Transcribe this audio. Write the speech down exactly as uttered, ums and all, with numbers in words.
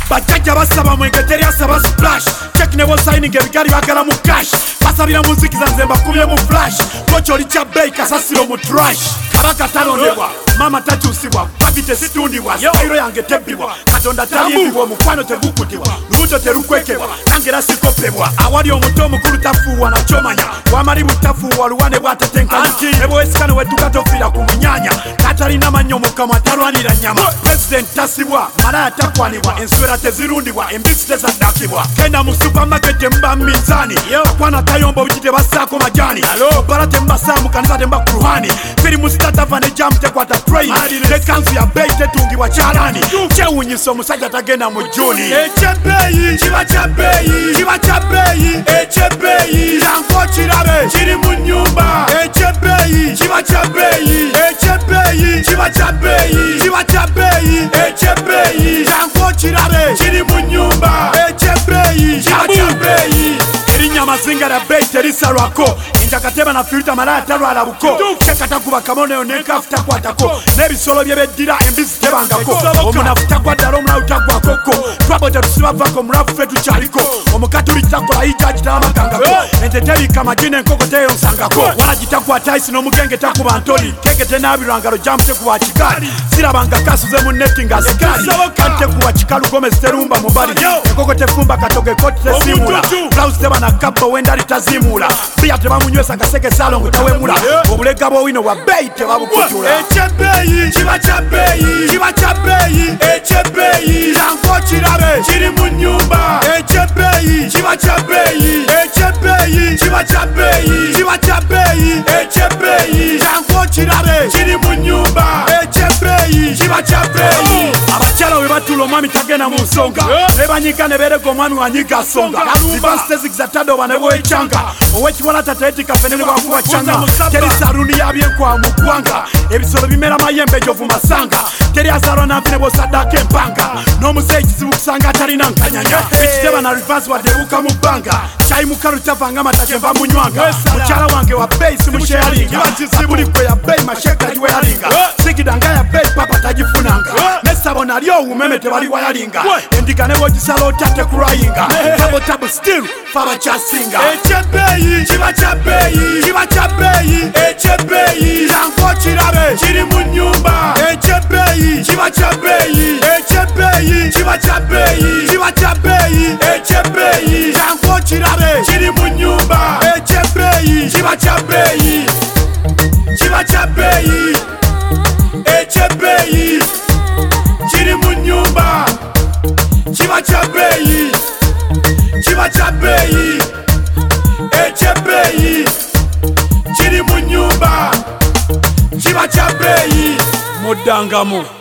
bajjajja basaba mwenge teri asaba splash check nebo signing ebigari bagala mu cash basabira muziki za nze mbakubye mu flash kocho licha bay kasasiro mu trash kabaka talondebwa mama takyusibwa kapite situndibwa sayiro yange tebbibwa katonda taliyibwa mukwano tegukutibwa lubuto terukwekebwa nangera sikopebwa awali omuto omukulu tafuuwa nakyomanya wamali butafuuwa luwane bwatatenkanya nebwesikane wetukatofira ku munyanya katalina mannyo mukama atalwanira nyama president tasibwa malaya takwanibwa enswera tezirundibwa embisi tezaddakibwa kenda mu supamaketi mba mizani akwana kayombo biki tebasaako majani bala tembasaamu kanisa temba ku ruhani firi mu statava ne jamu tekwata train ne kansu ya bei tetungibwa kyalani kyewunyisa omusajja tagenda mu juni ekyebeeyi kiba kya beeyi kiba kya beeyi ekyebeeyi yanko kirabe kiri mu nnyumba ekyebeeyi kiba kya beeyi ekyebeeyi kiba kya beeyi kiba kya beeyi ekyebeeyi yanko kirabe kiri mu nnyumba ekyebeeyi kiba kya beeyi erinnya amazinga lya beeyi terisalwako enjakateba na filita malaya talwala buko kekatakuba kamoneyo nenkafu takwatako n'ebisolo bye beddira embisi tebangako omunafu tagwa ddala omulalu tagwakoko twabo tetusibavako omulafu fe tukyaliko omukatuli takola yijaji talamagangako ente terika amagi n'enkoko teyonsangako wagi takwata isi n'omugenge takuba ntoli keke tenaabirwa ngalo jamu tekuba kigali sirabanga kasuze mu neti nga zikali kandi tekuba kikalu gomezi terumba mu bali enkoko tefumba katoge koti tesiimula blouse teba na kabbo wendali taziimula biya tebamunywesa kaseke salongo tawemula obulega bwowino bwa beeyi tebabukutula ekyebeeyi kiba kya beeyi kiba kya beeyi ekyebeeyi yanko kirabe kiri mu nnyumba ekyebeeyi kiba kya beeyi ekyebeeyi kiba kya beeyi kiba kya beeyi ekyebeeyi yanko kirabe kiri mu nnyumba ekyebeeyi kiba kya beeyi abakyala we batula omwami tagenda mu nsonga ne banyiga ne berega omwami wanyiga asonga zivansi tezigiza tadoba ne bwekyanga owekibola tateetika fene ne bwakuba kyanga teri saluni yabyenkwa mu ggwanga ebisolo bimera mayembe ejovu masanga teri azalwa nanfi ne bwosaddako empanga n'omuzeeyi kizibu kusanga atalina nkanyanya ekiteba na rivansi waddebuuka mu bbanga kyayi mukalu tavanga amataka enva munywanga mukyala wange wa beeyi simusheyalinga abulikwe ya beeyi masheka liweyalinga sigidanga ya beeyi papa tagifunanga nesabo nalyo owumeme tebaliwayalinga endiga ne bwogisala otate kurayinga tabotabu still fe abakyasinga ekyebeeyi kiba kya beeyi kiba kya beeyi ekyebeeyi yanko kirabe kiri mu nnyumba ekyebeeyi kiba kya beeyi ekyebeeyi kiba kya beeyi kiba kya beeyi ekyebeeyi yanko kirabe kiri mu nnyumba ekyebeeyi kiba kya beeyi kiba kya beeyi ekyebeeyi kiri mu nnyumba kiba kya beeyi kiba kya beeyi ekyebeeyi kiri mu nnyumba kiba kya beeyi muddangamu